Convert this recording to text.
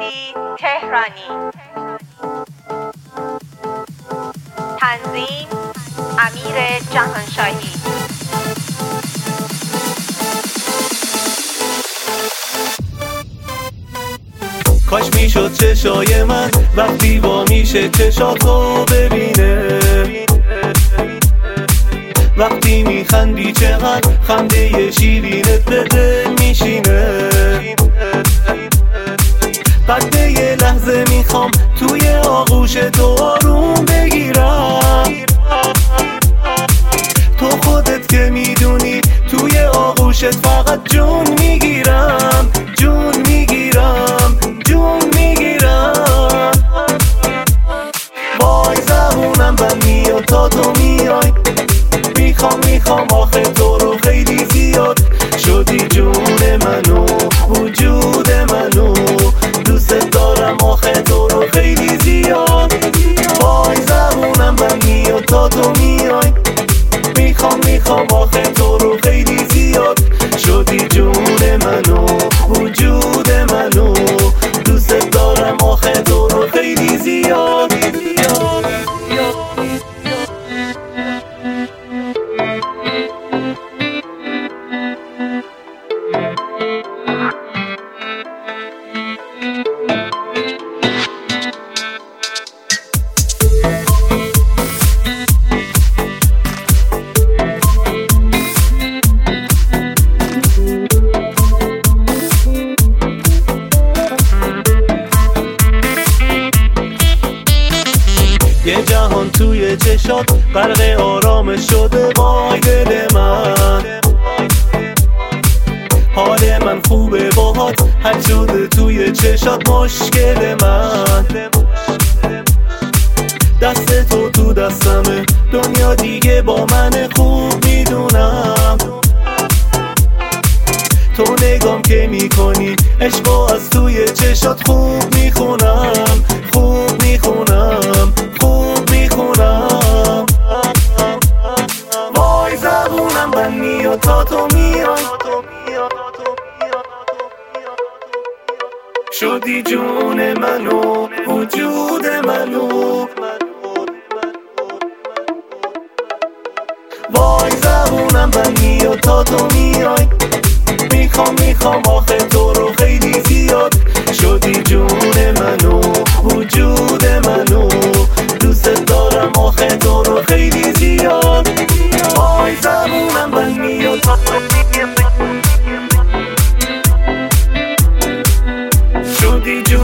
تهرانی. تنظیم امیر جهانشاهی. کاش میشد چشای من وقتی وا میشه چشاتو ببینه، وقتی میخندی چقدر خنده شیرینت به دل میشینه. قد یه لحظه میخوام توی آغوش تو آروم بگیرم، تو خودت که میدونی توی آغوشت فقط جون میگیرم، جون میگیرم، جون میگیرم. وای زبونم بند میاد تا تو میای، میخوام آخه تو رو خیلی زیاد. شدی جون منو، وجود منو، دوست دارم آخه تو رو خیلی زیاد. وای زبونم بند میاد تا تو میای، میخوام آخه تو رو خیلی زیاد. شدی جون منو، وجود منو، دوست دارم آخه تو رو خیلی زیاد. یه جهان توی چشات غرق آرامش شده. وای دل من، حال من خوبه باهات، حل شده توی چشات مشکل من. دست تو دستمه، دنیا دیگه با من خوب میدونم. تو نگام که میکنی عشقو از توی چشات خوب میخونم، خوب میخونم، خوب میخونم. وای زبونم بند میاد تا تو میای، شدی جون منو، وجود منو. وای زبونم بند میاد تا تو میای، میخوام آخه تو رو خیلی زیاد. شدی جون منو، وجود منو، دوست دارم آخه تو رو خیلی زیاد. وای زبونم بند میاد تا تو میای، شدی جون